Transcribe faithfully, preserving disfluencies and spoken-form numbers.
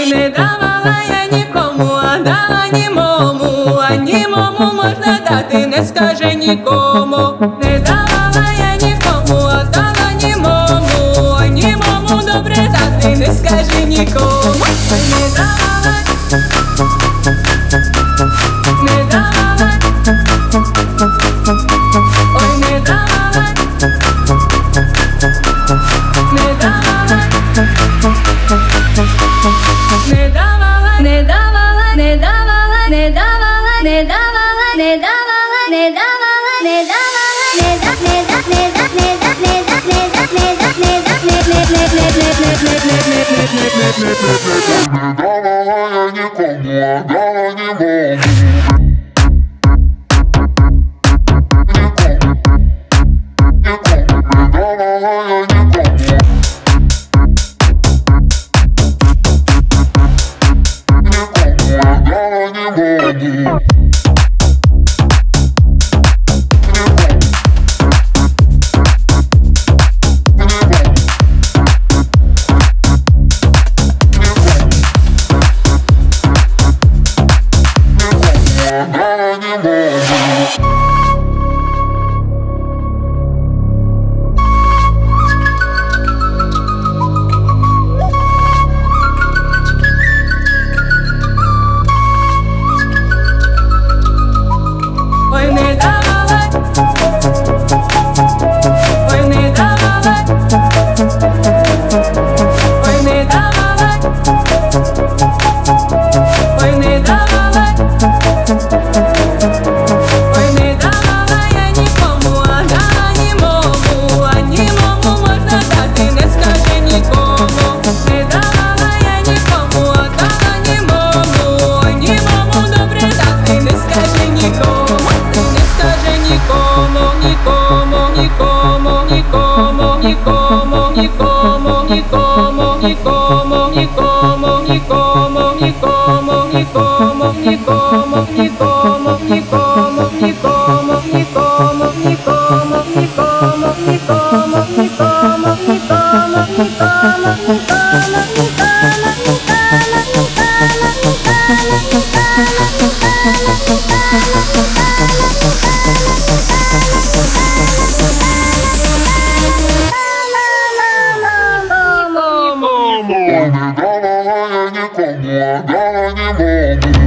Ой, не давала я нікому, а дала німому, а німому можна дати, не скаже нікому. Не давала я нікому, а дала німому, а німому добре дати, не скаже нікому. Ой, не давала, не давала, ой, не давала, не давала, не давала, не давала, не давала, не давала, не давала, не давала, не давала, не давала, не да, не да, не да, не да, не да, не да, не да, не да, не не не не не не не не не не не давала я нікому, а дала німому. Ой, не давала, ой, не давала, ой, не давала, ой, не давала, ой, не давала я нікому, а дала німому, а німому можна дати, не скаже нікому. Не давала я нікому, а дала німому, а німому добре дати, не скаже нікому. Не скаже нікому, нікому, нікому, нікому, нікому, нікому, нікому, нікому, нікому, нікому, нікому, нікому, нікому, нікому, нікому, нікому, нікому, нікому, нікому, Не давала я нікому, а дала німому.